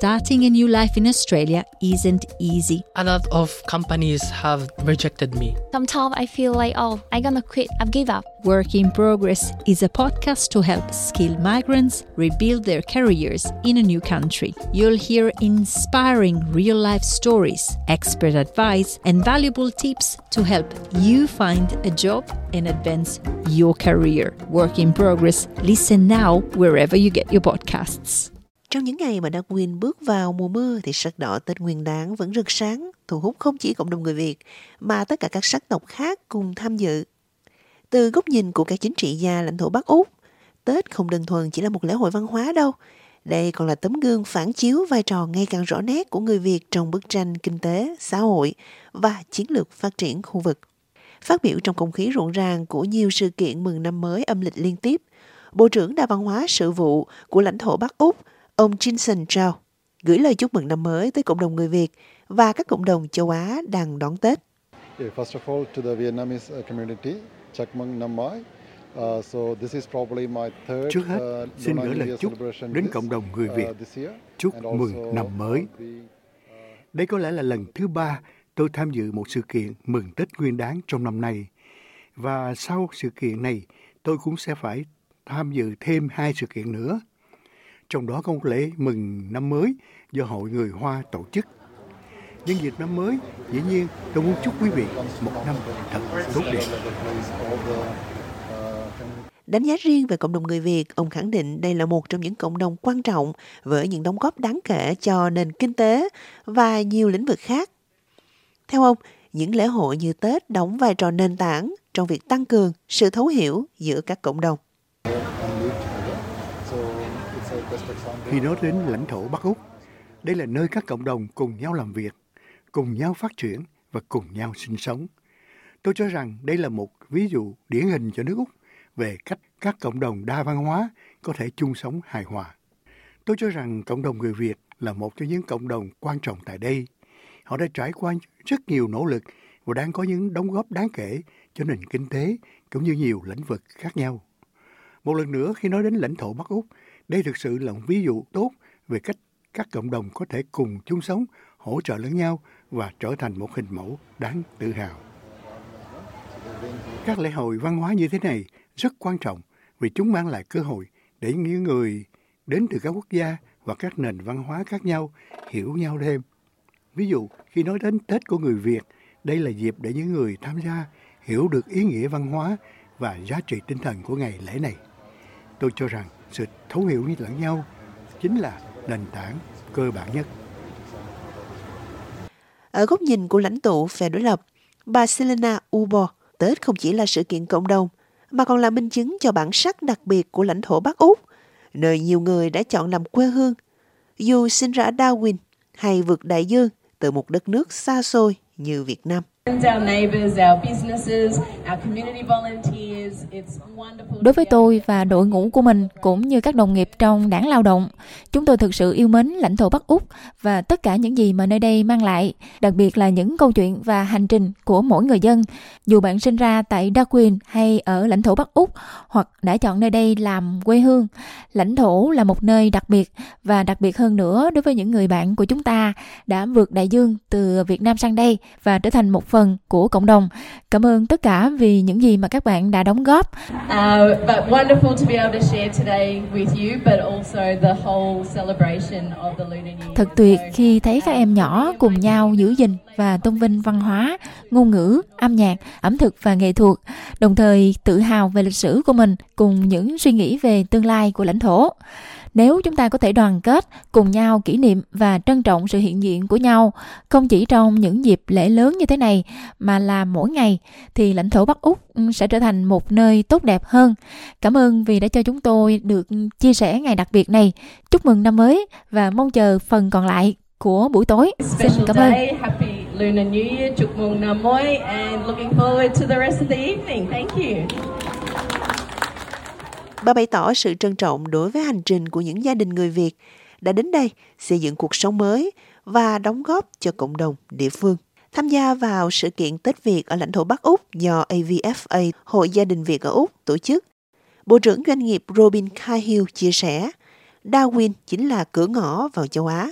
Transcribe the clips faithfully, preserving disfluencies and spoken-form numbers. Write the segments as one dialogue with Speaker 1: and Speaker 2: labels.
Speaker 1: starting a new life in Australia isn't easy.
Speaker 2: A lot of companies have rejected me.
Speaker 3: Sometimes I feel like, oh, I'm gonna quit, I've give up.
Speaker 1: Work in Progress is a podcast to help skilled migrants rebuild their careers in a new country. You'll hear inspiring real-life stories, expert advice, and valuable tips to help you find a job and advance your career. Work in Progress. Listen now wherever you get your podcasts.
Speaker 4: Trong những ngày mà Darwin bước vào mùa mưa thì sắc đỏ Tết Nguyên Đán vẫn rực sáng, thu hút không chỉ cộng đồng người Việt mà tất cả các sắc tộc khác cùng tham dự. Từ góc nhìn của các chính trị gia lãnh thổ Bắc Úc, Tết không đơn thuần chỉ là một lễ hội văn hóa đâu. Đây còn là tấm gương phản chiếu vai trò ngày càng rõ nét của người Việt trong bức tranh kinh tế, xã hội và chiến lược phát triển khu vực. Phát biểu trong không khí rộn ràng của nhiều sự kiện mừng năm mới âm lịch liên tiếp, Bộ trưởng Đa văn hóa sự vụ của lãnh thổ Bắc Úc, ông Jinson Chow, gửi lời chúc mừng năm mới tới cộng đồng người Việt và các cộng đồng châu Á đang đón Tết.
Speaker 5: First of all, to the Vietnamese community, chúc mừng năm mới. Uh, so this is probably my third,
Speaker 6: Trước hết,
Speaker 5: uh,
Speaker 6: xin gửi lời chúc đến cộng đồng người Việt. Chúc mừng năm mới. Đây có lẽ là lần thứ ba tôi tham dự một sự kiện mừng Tết Nguyên Đán trong năm nay. Và sau sự kiện này, tôi cũng sẽ phải tham dự thêm hai sự kiện nữa. Trong đó có một lễ mừng năm mới do Hội Người Hoa tổ chức. Nhân dịp năm mới, dĩ nhiên tôi muốn chúc quý vị một năm thật tốt đẹp.
Speaker 4: Đánh giá riêng về cộng đồng người Việt, ông khẳng định đây là một trong những cộng đồng quan trọng với những đóng góp đáng kể cho nền kinh tế và nhiều lĩnh vực khác. Theo ông, những lễ hội như Tết đóng vai trò nền tảng trong việc tăng cường sự thấu hiểu giữa các cộng đồng.
Speaker 6: Khi nói đến lãnh thổ Bắc Úc, đây là nơi các cộng đồng cùng nhau làm việc, cùng nhau phát triển và cùng nhau sinh sống. Tôi cho rằng đây là một ví dụ điển hình cho nước Úc về cách các cộng đồng đa văn hóa có thể chung sống hài hòa. Tôi cho rằng cộng đồng người Việt là một trong những cộng đồng quan trọng tại đây. Họ đã trải qua rất nhiều nỗ lực và đang có những đóng góp đáng kể cho nền kinh tế cũng như nhiều lĩnh vực khác nhau. Một lần nữa, khi nói đến lãnh thổ Bắc Úc, đây thực sự là một ví dụ tốt về cách các cộng đồng có thể cùng chung sống, hỗ trợ lẫn nhau và trở thành một hình mẫu đáng tự hào. Các lễ hội văn hóa như thế này rất quan trọng vì chúng mang lại cơ hội để những người đến từ các quốc gia và các nền văn hóa khác nhau hiểu nhau thêm. Ví dụ, khi nói đến Tết của người Việt, đây là dịp để những người tham gia hiểu được ý nghĩa văn hóa và giá trị tinh thần của ngày lễ này. Tôi cho rằng sự thấu hiểu lẫn nhau chính là nền tảng cơ bản nhất.
Speaker 4: Ở góc nhìn của lãnh tụ phe đối lập, bà Selena Ubo, Tết không chỉ là sự kiện cộng đồng, mà còn là minh chứng cho bản sắc đặc biệt của lãnh thổ Bắc Úc, nơi nhiều người đã chọn làm quê hương, dù sinh ra ở Darwin hay vượt đại dương từ một đất nước xa xôi như Việt Nam.
Speaker 3: Đối với tôi và đội ngũ của mình cũng như các đồng nghiệp trong đảng lao động, chúng tôi thực sự yêu mến lãnh thổ Bắc Úc và tất cả những gì mà nơi đây mang lại, đặc biệt là những câu chuyện và hành trình của mỗi người dân. Dù bạn sinh ra tại Darwin hay ở lãnh thổ Bắc Úc hoặc đã chọn nơi đây làm quê hương, lãnh thổ là một nơi đặc biệt và đặc biệt hơn nữa đối với những người bạn của chúng ta đã vượt đại dương từ Việt Nam sang đây và trở thành một phần của cộng đồng. Cảm ơn tất cả vì những gì mà các bạn đã đóng góp. Thật tuyệt khi thấy các em nhỏ cùng nhau giữ gìn và tôn vinh văn hóa, ngôn ngữ, âm nhạc, ẩm thực và nghệ thuật, đồng thời tự hào về lịch sử của mình cùng những suy nghĩ về tương lai của lãnh thổ. Nếu chúng ta có thể đoàn kết, cùng nhau kỷ niệm và trân trọng sự hiện diện của nhau, không chỉ trong những dịp lễ lớn như thế này, mà là mỗi ngày, thì lãnh thổ Bắc Úc sẽ trở thành một nơi tốt đẹp hơn. Cảm ơn vì đã cho chúng tôi được chia sẻ ngày đặc biệt này. Chúc mừng năm mới và mong chờ phần còn lại của buổi tối. Xin cảm ơn.
Speaker 7: Lunar New Year, chúc mừng năm mới and looking forward to the rest of the evening. Thank you.
Speaker 4: Bà bày tỏ sự trân trọng đối với hành trình của những gia đình người Việt đã đến đây xây dựng cuộc sống mới và đóng góp cho cộng đồng địa phương. Tham gia vào sự kiện Tết Việt ở lãnh thổ Bắc Úc do a vê ép a, Hội Gia đình Việt ở Úc, tổ chức, Bộ trưởng Doanh nghiệp Robin Cahill chia sẻ, Darwin chính là cửa ngõ vào châu Á.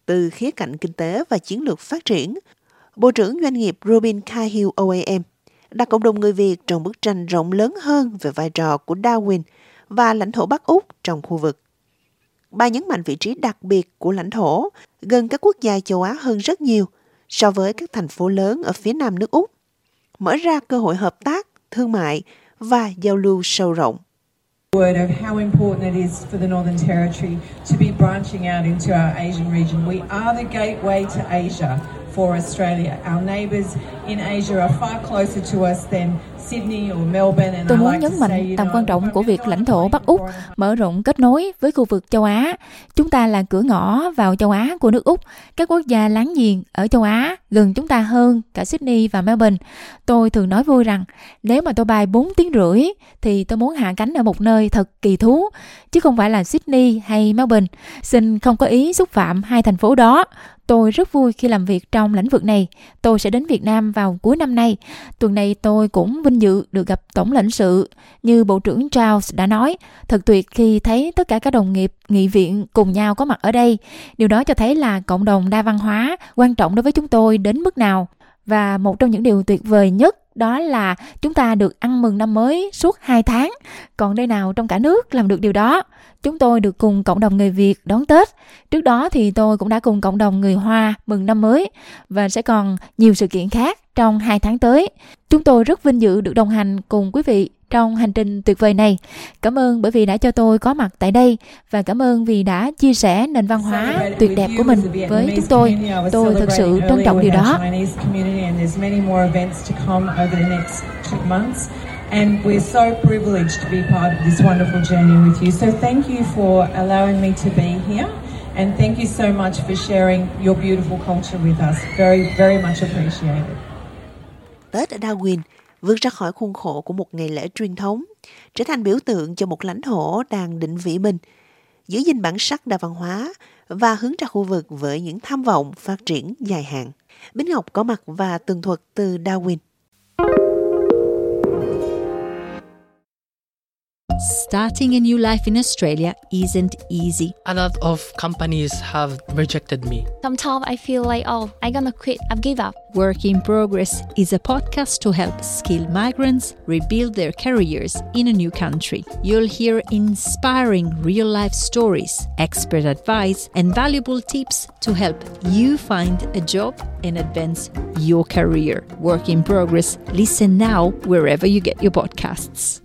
Speaker 4: từ khía cạnh kinh tế và chiến lược phát triển, Bộ trưởng Doanh nghiệp Robin Cahill O A M đặt cộng đồng người Việt trong bức tranh rộng lớn hơn về vai trò của Darwin và lãnh thổ Bắc Úc trong khu vực. Bà nhấn mạnh vị trí đặc biệt của lãnh thổ gần các quốc gia châu Á hơn rất nhiều so với các thành phố lớn ở phía nam nước Úc, mở ra cơ hội hợp tác, thương mại và giao lưu sâu rộng.
Speaker 7: Word of how important it is for the Northern Territory to be branching out into our Asian region. We are the gateway to Asia for Australia. Our neighbours in Asia are far closer to us than Sydney or Melbourne. And
Speaker 3: Tôi
Speaker 7: I
Speaker 3: muốn
Speaker 7: like
Speaker 3: nhấn
Speaker 7: to
Speaker 3: mạnh
Speaker 7: say, you
Speaker 3: tầm
Speaker 7: know,
Speaker 3: quan trọng của việc lãnh thổ Bắc Úc mở rộng kết nối với khu vực châu Á. Chúng ta là cửa ngõ vào châu Á của nước Úc. Các quốc gia láng giềng ở châu Á gần chúng ta hơn cả Sydney và Melbourne. Tôi thường nói vui rằng nếu mà tôi bay bốn tiếng rưỡi thì tôi muốn hạ cánh ở một nơi thật kỳ thú, chứ không phải là Sydney hay Melbourne. Xin không có ý xúc phạm hai thành phố đó. Tôi rất vui khi làm việc trong lĩnh vực này. Tôi sẽ đến Việt Nam vào cuối năm nay. Tuần này tôi cũng vinh dự được gặp Tổng lãnh sự. Như Bộ trưởng Charles đã nói, thật tuyệt khi thấy tất cả các đồng nghiệp nghị viện cùng nhau có mặt ở đây. Điều đó cho thấy là cộng đồng đa văn hóa quan trọng đối với chúng tôi đến mức nào. Và một trong những điều tuyệt vời nhất đó là chúng ta được ăn mừng năm mới suốt hai tháng. Còn nơi nào trong cả nước làm được điều đó? Chúng tôi được cùng cộng đồng người Việt đón Tết. Trước đó thì tôi cũng đã cùng cộng đồng người Hoa mừng năm mới. Và sẽ còn nhiều sự kiện khác trong hai tháng tới. Chúng tôi rất vinh dự được đồng hành cùng quý vị trong hành trình tuyệt vời này. Cảm ơn bởi vì đã cho tôi có mặt tại đây. Và cảm ơn vì đã chia sẻ nền văn hóa tuyệt đẹp của mình với chúng tôi. Tôi thực sự trân trọng điều đó.
Speaker 7: And we're so privileged to be part of this wonderful journey with you. So thank you for allowing me to be here. And thank you so much for sharing your beautiful culture with us. Very, very much appreciated.
Speaker 4: Tết ở Darwin vượt ra khỏi khuôn khổ của một ngày lễ truyền thống, trở thành biểu tượng cho một lãnh thổ đang định vị mình, giữ gìn bản sắc đa văn hóa và hướng ra khu vực với những tham vọng phát triển dài hạn. Bính Ngọc có mặt và tường thuật từ Darwin.
Speaker 1: Starting a new life in Australia isn't easy.
Speaker 2: A lot of companies have rejected me.
Speaker 8: Sometimes I feel like, oh, I'm gonna quit, I've give up.
Speaker 1: Work in Progress is a podcast to help skilled migrants rebuild their careers in a new country. You'll hear inspiring real-life stories, expert advice, and valuable tips to help you find a job and advance your career. Work in Progress. Listen now wherever you get your podcasts.